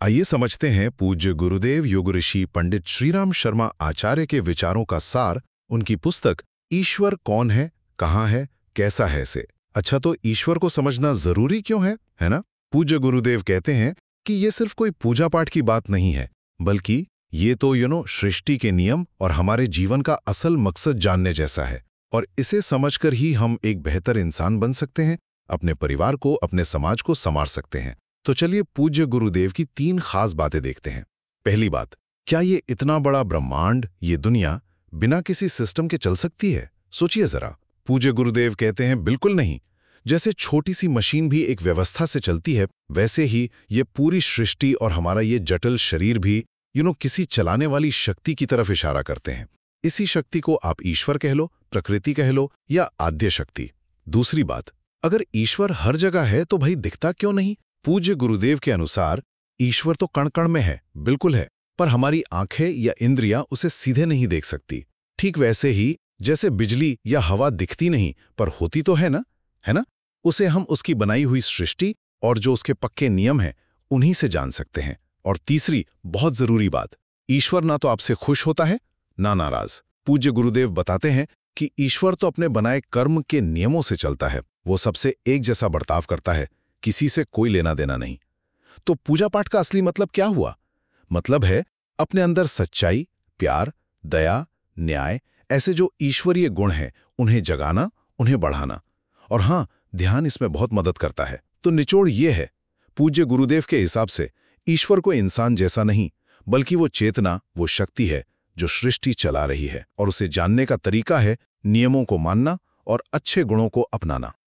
आइए समझते हैं पूज्य गुरुदेव योग ऋषि पंडित श्रीराम शर्मा आचार्य के विचारों का सार, उनकी पुस्तक ईश्वर कौन है, कहाँ है, कैसा है से। अच्छा, तो ईश्वर को समझना जरूरी क्यों है ना? पूज्य गुरुदेव कहते हैं कि ये सिर्फ कोई पूजा पाठ की बात नहीं है, बल्कि ये तो सृष्टि के नियम और हमारे जीवन का असल मकसद जानने जैसा है। और इसे समझकर ही हम एक बेहतर इंसान बन सकते हैं, अपने परिवार को, अपने समाज को संवार सकते हैं। तो चलिए पूज्य गुरुदेव की 3 खास बातें देखते हैं। पहली बात, क्या ये इतना बड़ा ब्रह्मांड, ये दुनिया बिना किसी सिस्टम के चल सकती है? सोचिए जरा। पूज्य गुरुदेव कहते हैं बिल्कुल नहीं। जैसे छोटी सी मशीन भी एक व्यवस्था से चलती है, वैसे ही ये पूरी सृष्टि और हमारा ये जटिल शरीर भी किसी चलाने वाली शक्ति की तरफ इशारा करते हैं। इसी शक्ति को आप ईश्वर कह लो, प्रकृति कह लो या आद्य शक्ति। दूसरी बात, अगर ईश्वर हर जगह है तो भाई दिखता क्यों नहीं? पूज्य गुरुदेव के अनुसार ईश्वर तो कण-कण में है, बिल्कुल है, पर हमारी आंखें या इंद्रियां उसे सीधे नहीं देख सकती। ठीक वैसे ही जैसे बिजली या हवा दिखती नहीं पर होती तो है ना? उसे हम उसकी बनाई हुई सृष्टि और जो उसके पक्के नियम हैं उन्हीं से जान सकते हैं। और तीसरी बहुत जरूरी बात, ईश्वर ना तो आपसे खुश होता है ना नाराज। पूज्य गुरुदेव बताते हैं कि ईश्वर तो अपने बनाए कर्म के नियमों से चलता है। वो सबसे एक जैसा बर्ताव करता है, किसी से कोई लेना देना नहीं। तो पूजा पाठ का असली मतलब क्या हुआ? मतलब है अपने अंदर सच्चाई, प्यार, दया, न्याय, ऐसे जो ईश्वरीय गुण हैं उन्हें जगाना, उन्हें बढ़ाना। और हाँ, ध्यान इसमें बहुत मदद करता है। तो निचोड़ ये है, पूज्य गुरुदेव के हिसाब से ईश्वर को इंसान जैसा नहीं, बल्कि वो चेतना, वो शक्ति है जो सृष्टि चला रही है। और उसे जानने का तरीका है नियमों को मानना और अच्छे गुणों को अपनाना।